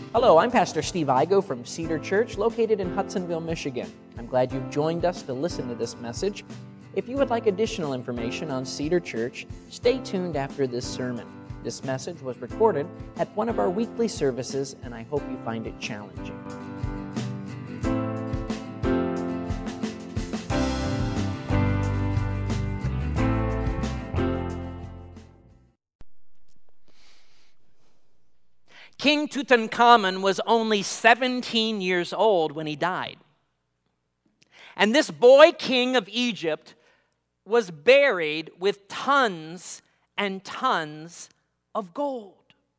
Hello, I'm Pastor Steve Igo from Cedar Church, located in Hudsonville, Michigan. I'm glad you've joined us to listen to this message. If you would like additional information on Cedar Church, stay tuned after this sermon. This message was recorded at one of our weekly services, and I hope you find it challenging. King Tutankhamun was only 17 years old when he died. And this boy king of Egypt was buried with tons and tons of gold.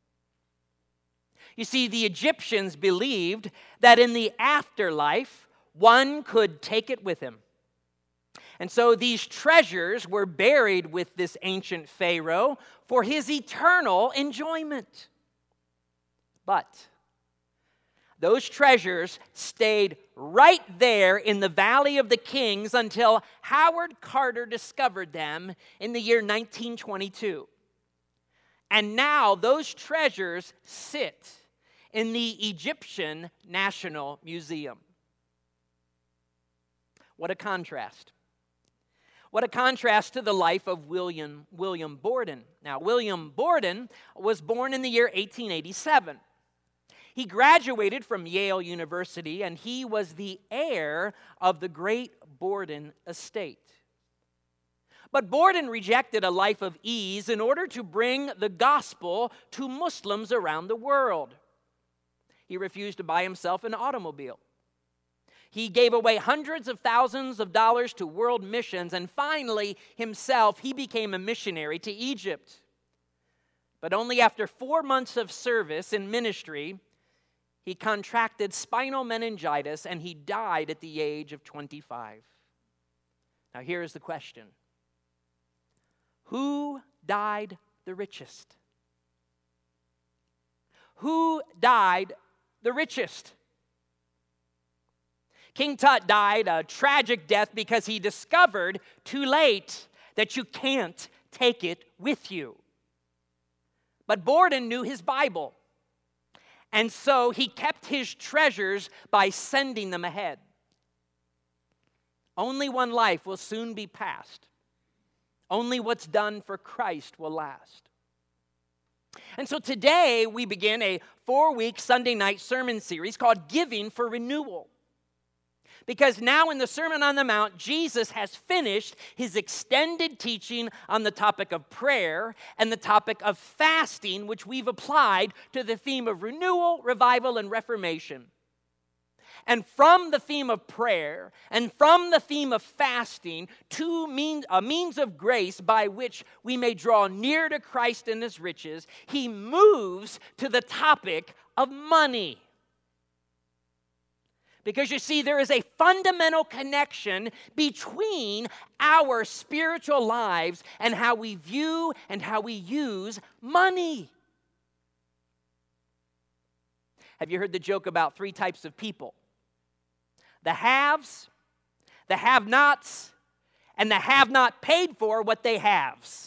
You see, the Egyptians believed that in the afterlife, one could take it with him. And so these treasures were buried with this ancient pharaoh for his eternal enjoyment. But those treasures stayed right there in the Valley of the Kings until Howard Carter discovered them in the year 1922. And now those treasures sit in the Egyptian National Museum. What a contrast. What a contrast to the life of William Borden. Now, William Borden was born in the year 1887. He graduated from Yale University, and he was the heir of the great Borden estate. But Borden rejected a life of ease in order to bring the gospel to Muslims around the world. He refused to buy himself an automobile. He gave away hundreds of thousands of dollars to world missions, and finally, himself, he became a missionary to Egypt. But only after 4 months of service in ministry, he contracted spinal meningitis, and he died at the age of 25. Now here's the question. Who died the richest? Who died the richest? King Tut died a tragic death because he discovered too late that you can't take it with you. But Borden knew his Bible. And so he kept his treasures by sending them ahead. Only one life will soon be passed. Only what's done for Christ will last. And so today we begin a 4-week Sunday night sermon series called Giving for Renewal. Because now in the Sermon on the Mount, Jesus has finished his extended teaching on the topic of prayer and the topic of fasting, which we've applied to the theme of renewal, revival, and reformation. And from the theme of prayer and from the theme of fasting, a means of grace by which we may draw near to Christ and his riches, he moves to the topic of money. Because you see, there is a fundamental connection between our spiritual lives and how we view and how we use money. Have you heard the joke about 3 types of people? The haves, the have-nots, and the have-not paid for what they haves.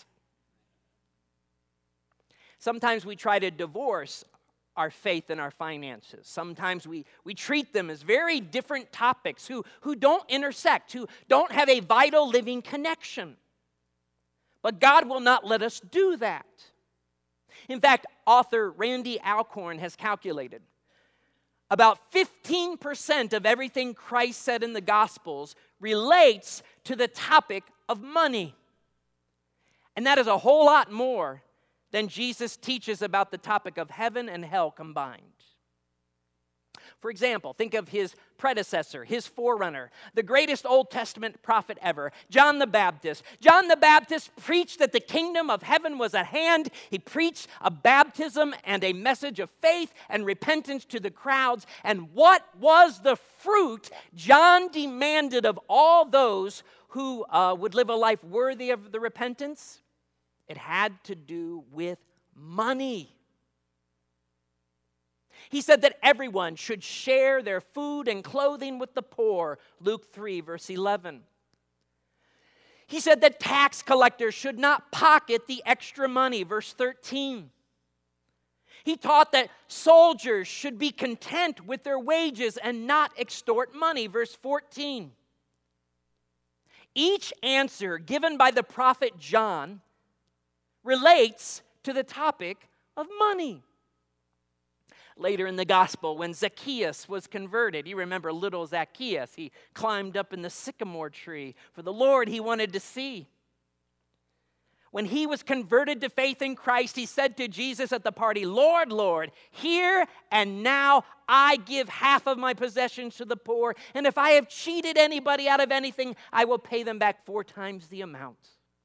Sometimes we try to divorce our faith and our finances. Sometimes we treat them as very different topics who don't intersect, who don't have a vital living connection. But God will not let us do that. In fact, author Randy Alcorn has calculated about 15% of everything Christ said in the Gospels relates to the topic of money. And that is a whole lot more than Jesus teaches about the topic of heaven and hell combined. For example, think of his predecessor, his forerunner, the greatest Old Testament prophet ever, John the Baptist. John the Baptist preached that the kingdom of heaven was at hand. He preached a baptism and a message of faith and repentance to the crowds. And what was the fruit John demanded of all those who would live a life worthy of the repentance? It had to do with money. He said that everyone should share their food and clothing with the poor, Luke 3, verse 11. He said that tax collectors should not pocket the extra money, verse 13. He taught that soldiers should be content with their wages and not extort money. Verse 14. Each answer given by the prophet John relates to the topic of money. Later in the gospel, when Zacchaeus was converted, you remember little Zacchaeus, he climbed up in the sycamore tree for the Lord he wanted to see. When he was converted to faith in Christ, he said to Jesus at the party, "Lord, Lord, here and now I give half of my possessions to the poor, and if I have cheated anybody out of anything, I will pay them back 4 times the amount."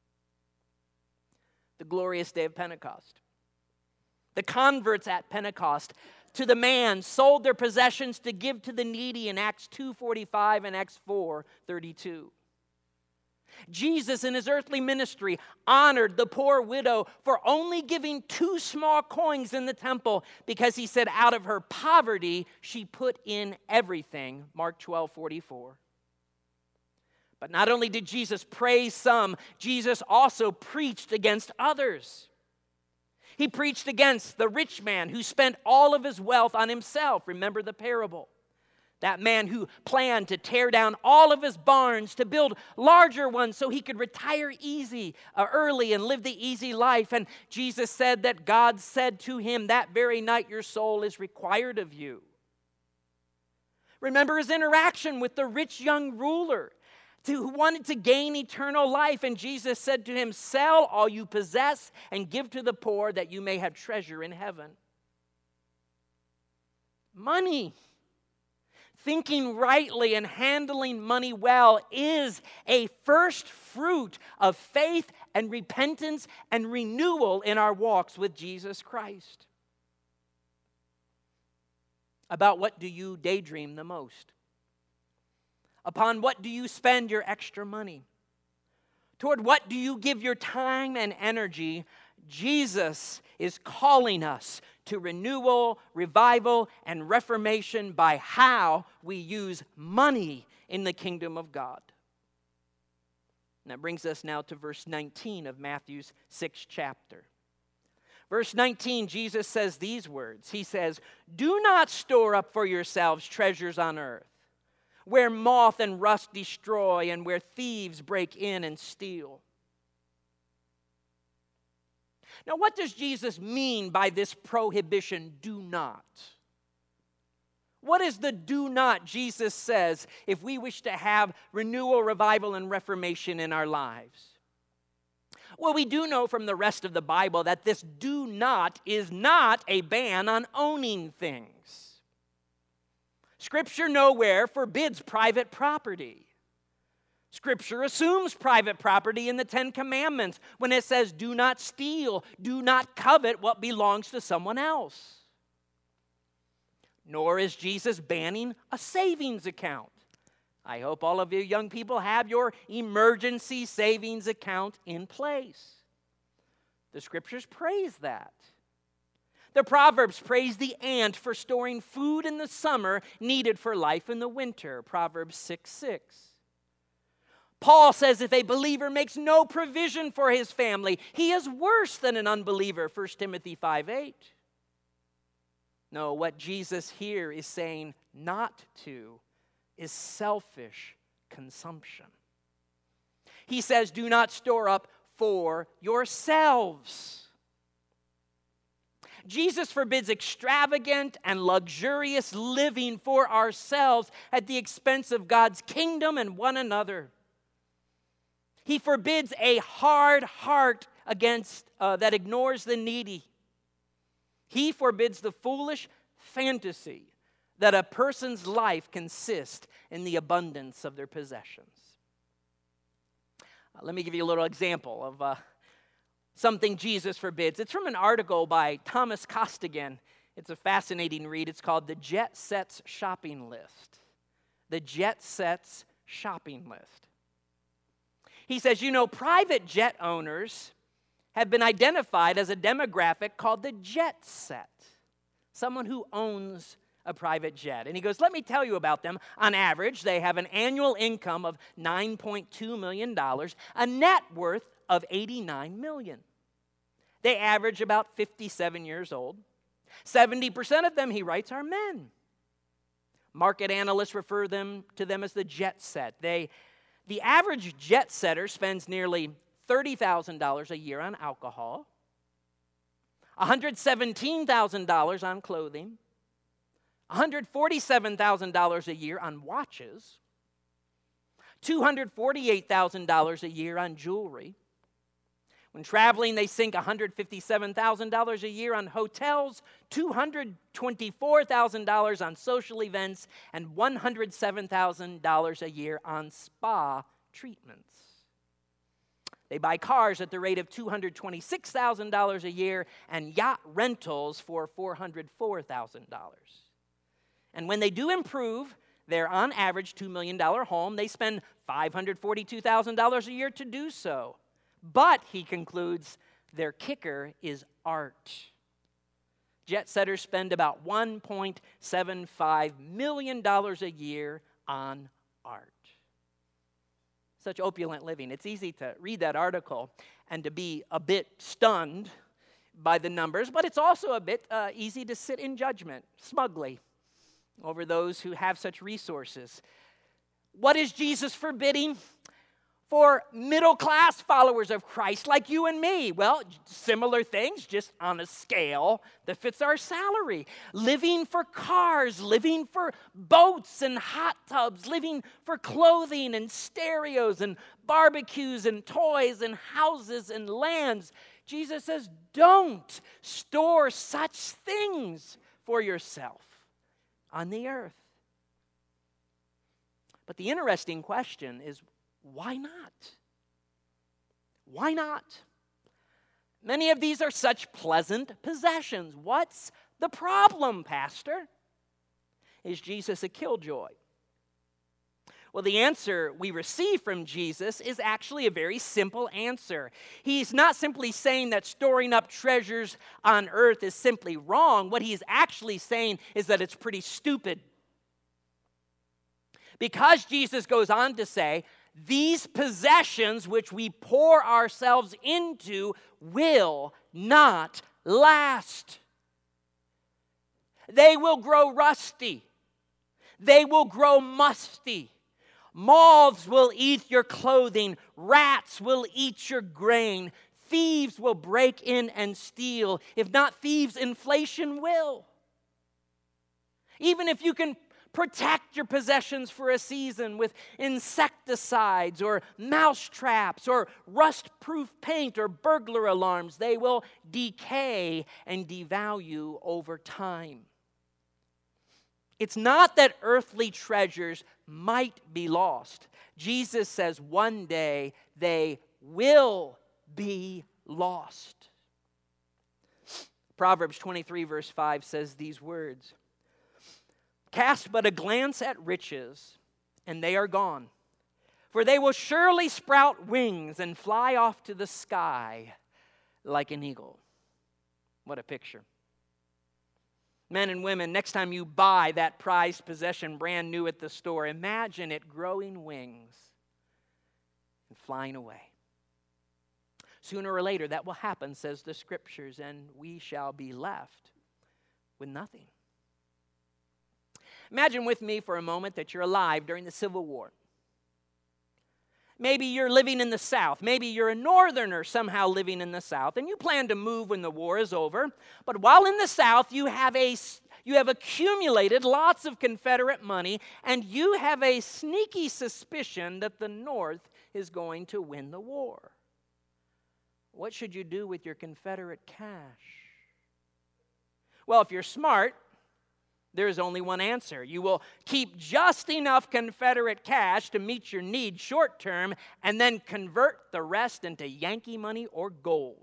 The glorious day of Pentecost. The converts at Pentecost to the man sold their possessions to give to the needy in Acts 2:45 and Acts 4:32. Jesus in his earthly ministry honored the poor widow for only giving 2 small coins in the temple because he said out of her poverty she put in everything. Mark 12:44. But not only did Jesus praise some, Jesus also preached against others. He preached against the rich man who spent all of his wealth on himself. Remember the parable. That man who planned to tear down all of his barns to build larger ones so he could retire early and live the easy life. And Jesus said that God said to him that very night, "Your soul is required of you." Remember his interaction with the rich young ruler who wanted to gain eternal life. And Jesus said to him, "Sell all you possess and give to the poor that you may have treasure in heaven." Money. Thinking rightly and handling money well is a first fruit of faith and repentance and renewal in our walks with Jesus Christ. About what do you daydream the most? Upon what do you spend your extra money? Toward what do you give your time and energy? Jesus is calling us to renewal, revival, and reformation by how we use money in the kingdom of God. And that brings us now to verse 19 of Matthew's 6th chapter. Verse 19, Jesus says these words. He says, "Do not store up for yourselves treasures on earth, where moth and rust destroy and where thieves break in and steal." Now, what does Jesus mean by this prohibition, do not? What is the do not Jesus says if we wish to have renewal, revival, and reformation in our lives? Well, we do know from the rest of the Bible that this do not is not a ban on owning things. Scripture nowhere forbids private property. Scripture assumes private property in the 10 Commandments when it says, "Do not steal, do not covet what belongs to someone else." Nor is Jesus banning a savings account. I hope all of you young people have your emergency savings account in place. The Scriptures praise that. The Proverbs praise the ant for storing food in the summer needed for life in the winter. Proverbs 6:6. Paul says if a believer makes no provision for his family, he is worse than an unbeliever, 1 Timothy 5:8. No, what Jesus here is saying not to is selfish consumption. He says, "Do not store up for yourselves." Jesus forbids extravagant and luxurious living for ourselves at the expense of God's kingdom and one another. He forbids a hard heart that ignores the needy. He forbids the foolish fantasy that a person's life consists in the abundance of their possessions. Let me give you a little example of something Jesus forbids. It's from an article by Thomas Costigan. It's a fascinating read. It's called The Jet Set's Shopping List. The Jet Set's Shopping List. He says, private jet owners have been identified as a demographic called the jet set, someone who owns a private jet. And he goes, let me tell you about them. On average, they have an annual income of $9.2 million, a net worth of $89 million. They average about 57 years old. 70% of them, he writes, are men. Market analysts refer to them as the jet set. The average jet setter spends nearly $30,000 a year on alcohol, $117,000 on clothing, $147,000 a year on watches, $248,000 a year on jewelry. When traveling, they sink $157,000 a year on hotels, $224,000 on social events, and $107,000 a year on spa treatments. They buy cars at the rate of $226,000 a year and yacht rentals for $404,000. And when they do improve their on average $2 million home, they spend $542,000 a year to do so. But, he concludes, their kicker is art. Jet setters spend about $1.75 million a year on art. Such opulent living. It's easy to read that article and to be a bit stunned by the numbers, but it's also a bit easy to sit in judgment, smugly, over those who have such resources. What is Jesus forbidding for middle-class followers of Christ like you and me? Well, similar things, just on a scale that fits our salary. Living for cars, living for boats and hot tubs, living for clothing and stereos and barbecues and toys and houses and lands. Jesus says, don't store such things for yourself on the earth. But the interesting question is, why not? Why not? Many of these are such pleasant possessions. What's the problem, Pastor? Is Jesus a killjoy? Well, the answer we receive from Jesus is actually a very simple answer. He's not simply saying that storing up treasures on earth is simply wrong. What he's actually saying is that it's pretty stupid. Because Jesus goes on to say, these possessions which we pour ourselves into will not last. They will grow rusty. They will grow musty. Moths will eat your clothing. Rats will eat your grain. Thieves will break in and steal. If not thieves, inflation will. Even if you can protect your possessions for a season with insecticides or mouse traps or rust-proof paint or burglar alarms, they will decay and devalue over time. It's not that earthly treasures might be lost. Jesus says one day they will be lost. Proverbs 23 verse 5 says these words, "Cast but a glance at riches, and they are gone. For they will surely sprout wings and fly off to the sky like an eagle." What a picture. Men and women, next time you buy that prized possession brand new at the store, imagine it growing wings and flying away. Sooner or later that will happen, says the Scriptures, and we shall be left with nothing. Imagine with me for a moment that you're alive during the Civil War. Maybe you're living in the South. Maybe you're a Northerner somehow living in the South, and you plan to move when the war is over. But while in the South, you have accumulated lots of Confederate money, and you have a sneaky suspicion that the North is going to win the war. What should you do with your Confederate cash? Well, if you're smart, there's only one answer. You will keep just enough Confederate cash to meet your needs short term and then convert the rest into Yankee money or gold.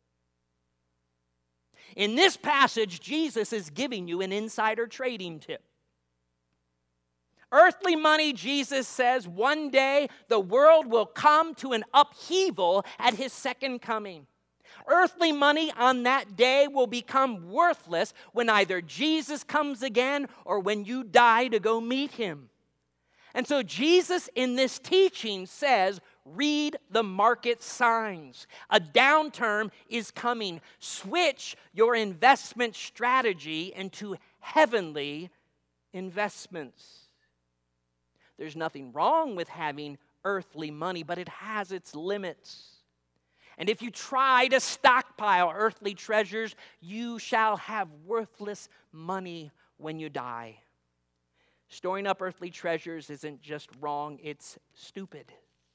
In this passage, Jesus is giving you an insider trading tip. Earthly money, Jesus says, one day the world will come to an upheaval at his second coming. Earthly money on that day will become worthless when either Jesus comes again or when you die to go meet him. And so Jesus in this teaching says, read the market signs. A downturn is coming. Switch your investment strategy into heavenly investments. There's nothing wrong with having earthly money, but it has its limits. And if you try to stockpile earthly treasures, you shall have worthless money when you die. Storing up earthly treasures isn't just wrong, it's stupid.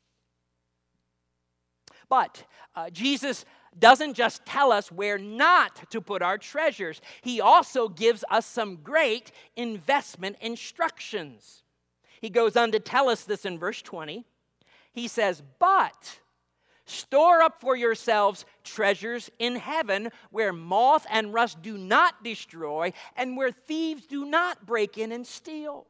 But Jesus doesn't just tell us where not to put our treasures. He also gives us some great investment instructions. He goes on to tell us this in verse 20. He says, but store up for yourselves treasures in heaven where moth and rust do not destroy and where thieves do not break in and steal.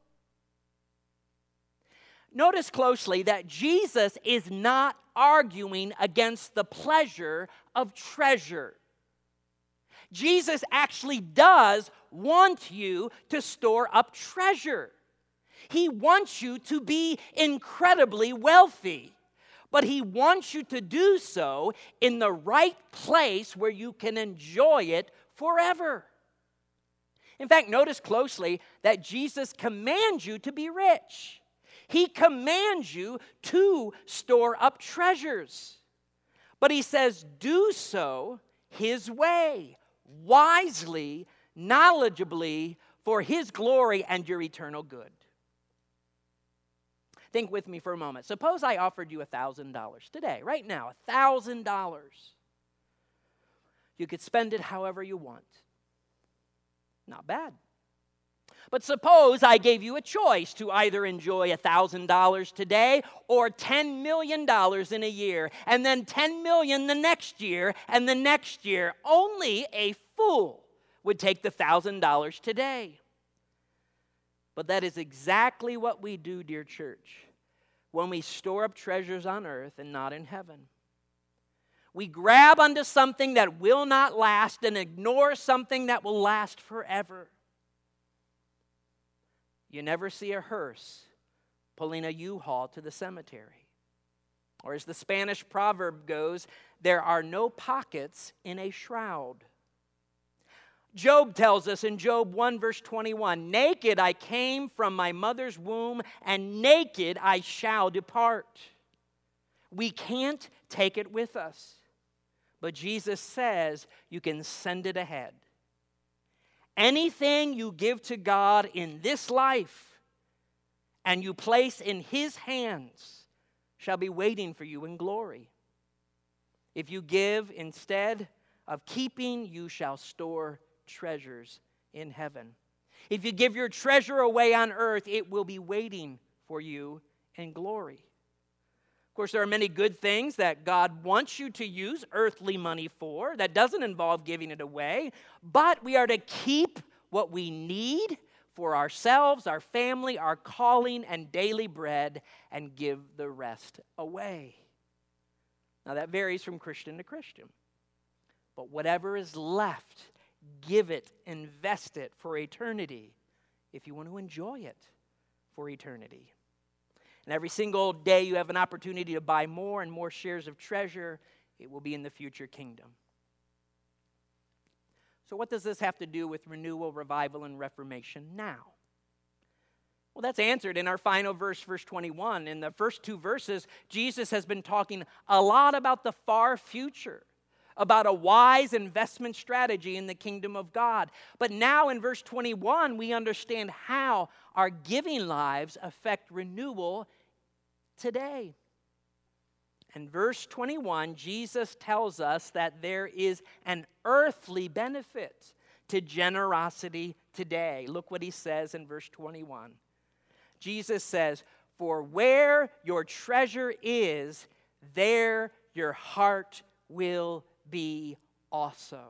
Notice closely that Jesus is not arguing against the pleasure of treasure. Jesus actually does want you to store up treasure. He wants you to be incredibly wealthy. But he wants you to do so in the right place where you can enjoy it forever. In fact, notice closely that Jesus commands you to be rich. He commands you to store up treasures. But he says, do so his way, wisely, knowledgeably, for his glory and your eternal good. Think with me for a moment. Suppose I offered you $1,000 today, right now, $1,000. You could spend it however you want. Not bad. But suppose I gave you a choice to either enjoy $1,000 today or $10 million in a year, and then $10 million the next year and the next year. Only a fool would take the $1,000 today. But that is exactly what we do, dear church, when we store up treasures on earth and not in heaven. We grab onto something that will not last and ignore something that will last forever. You never see a hearse pulling a U-Haul to the cemetery. Or as the Spanish proverb goes, there are no pockets in a shroud. Job tells us in Job 1 verse 21, naked I came from my mother's womb, and naked I shall depart. We can't take it with us. But Jesus says you can send it ahead. Anything you give to God in this life and you place in his hands shall be waiting for you in glory. If you give instead of keeping, you shall store treasures in heaven. If you give your treasure away on earth, it will be waiting for you in glory. Of course, there are many good things that God wants you to use earthly money for. That doesn't involve giving it away. But we are to keep what we need for ourselves, our family, our calling, and daily bread, and give the rest away. Now, that varies from Christian to Christian. But whatever is left, give it, invest it for eternity if you want to enjoy it for eternity. And every single day you have an opportunity to buy more and more shares of treasure, it will be in the future kingdom. So what does this have to do with renewal, revival, and reformation now? Well, that's answered in our final verse, verse 21. In the first two verses, Jesus has been talking a lot about the far future, about a wise investment strategy in the kingdom of God. But now in verse 21, we understand how our giving lives affect renewal today. In verse 21, Jesus tells us that there is an earthly benefit to generosity today. Look what he says in verse 21. Jesus says, "For where your treasure is, there your heart will be also."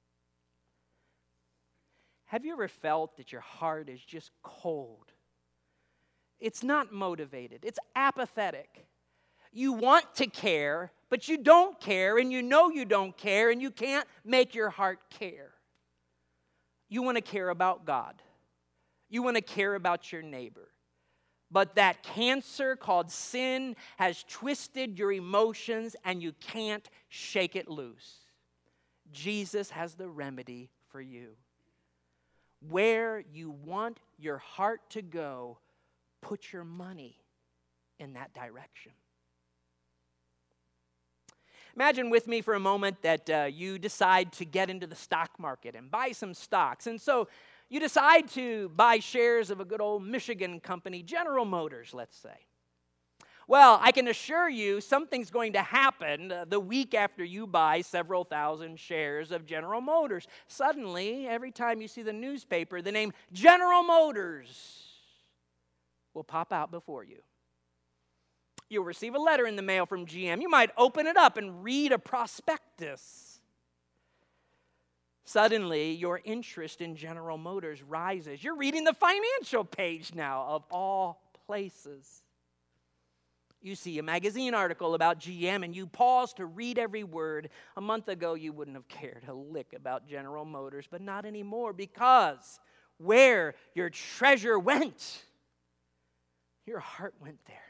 Have you ever felt that your heart is just cold? It's not motivated. It's apathetic. You want to care, but you don't care, and you know you don't care, and you can't make your heart care. You want to care about God. You want to care about your neighbor. But that cancer called sin has twisted your emotions and you can't shake it loose. Jesus has the remedy for you. Where you want your heart to go, put your money in that direction. Imagine with me for a moment that you decide to get into the stock market and buy some stocks. And so you decide to buy shares of a good old Michigan company, General Motors, let's say. Well, I can assure you something's going to happen the week after you buy several thousand shares of General Motors. Suddenly, every time you see the newspaper, the name General Motors will pop out before you. You'll receive a letter in the mail from GM. You might open it up and read a prospectus. Suddenly, your interest in General Motors rises. You're reading the financial page now, of all places. You see a magazine article about GM and you pause to read every word. A month ago, you wouldn't have cared a lick about General Motors, but not anymore, because where your treasure went, your heart went there.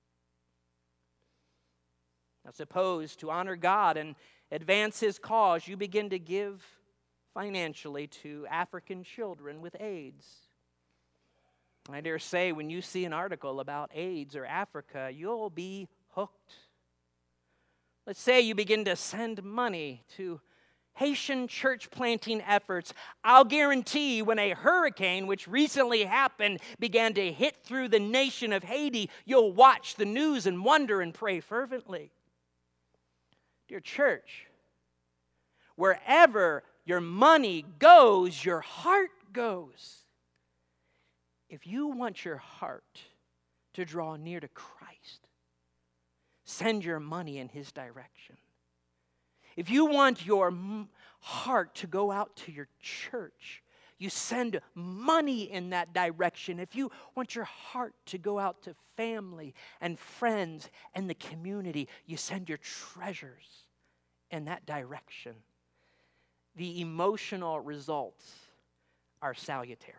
Now, suppose to honor God and advance His cause, you begin to give financially to African children with AIDS. I dare say when you see an article about AIDS or Africa, you'll be hooked. Let's say you begin to send money to Haitian church planting efforts. I'll guarantee when a hurricane, which recently happened, began to hit through the nation of Haiti, you'll watch the news and wonder and pray fervently. Dear church, wherever your money goes, your heart goes. If you want your heart to draw near to Christ, send your money in His direction. If you want your heart to go out to your church, you send money in that direction. If you want your heart to go out to family and friends and the community, you send your treasures in that direction. The emotional results are salutary.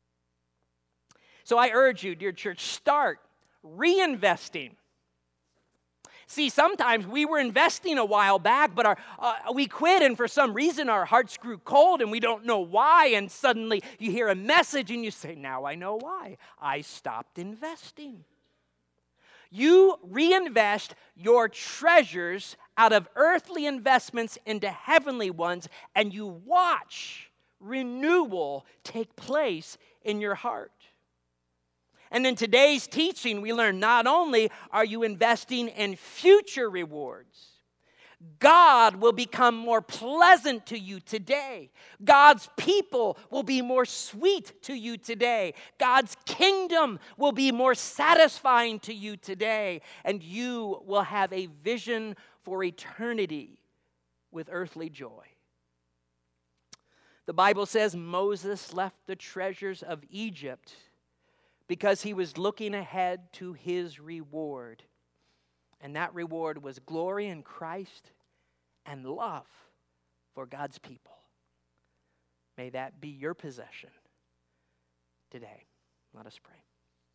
So I urge you, dear church, start reinvesting. See, sometimes we were investing a while back, but we quit, and for some reason our hearts grew cold, and we don't know why, and suddenly you hear a message, and you say, now I know why. I stopped investing. You reinvest your treasures out of earthly investments into heavenly ones, and you watch renewal take place in your heart. And in today's teaching, we learn not only are you investing in future rewards, God will become more pleasant to you today. God's people will be more sweet to you today. God's kingdom will be more satisfying to you today. And you will have a vision for eternity with earthly joy. The Bible says Moses left the treasures of Egypt because he was looking ahead to his reward. And that reward was glory in Christ and love for God's people. May that be your possession today. Let us pray.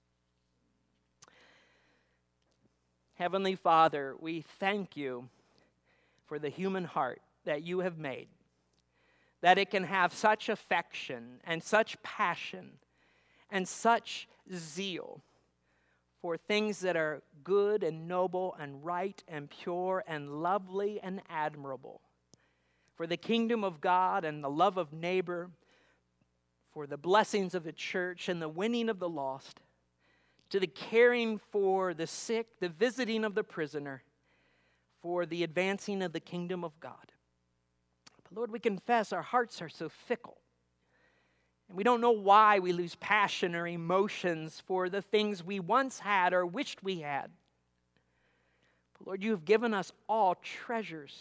Heavenly Father, we thank you for the human heart that you have made, that it can have such affection and such passion and such zeal for things that are good and noble and right and pure and lovely and admirable, for the kingdom of God and the love of neighbor, for the blessings of the church and the winning of the lost, to the caring for the sick, the visiting of the prisoner, for the advancing of the kingdom of God. But Lord, we confess our hearts are so fickle. And we don't know why we lose passion or emotions for the things we once had or wished we had. But Lord, you have given us all treasures,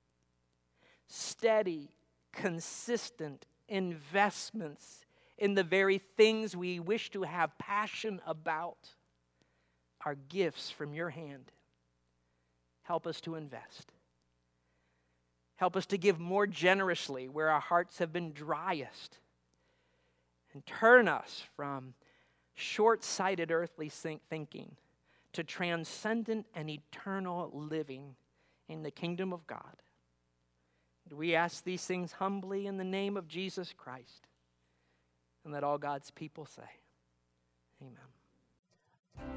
steady, consistent investments in the very things we wish to have passion about, are gifts from your hand. Help us to invest. Help us to give more generously where our hearts have been driest. And turn us from short-sighted earthly thinking to transcendent and eternal living in the kingdom of God. We ask these things humbly in the name of Jesus Christ, and let all God's people say, amen.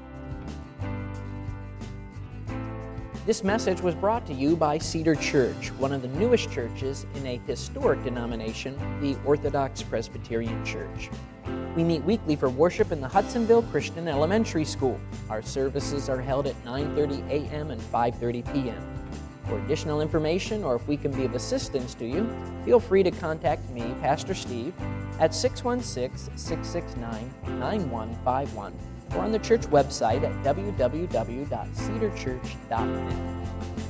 This message was brought to you by Cedar Church, one of the newest churches in a historic denomination, the Orthodox Presbyterian Church. We meet weekly for worship in the Hudsonville Christian Elementary School. Our services are held at 9:30 a.m. and 5:30 p.m. For additional information, or if we can be of assistance to you, feel free to contact me, Pastor Steve, at 616-669-9151, or on the church website at www.cedarchurch.net.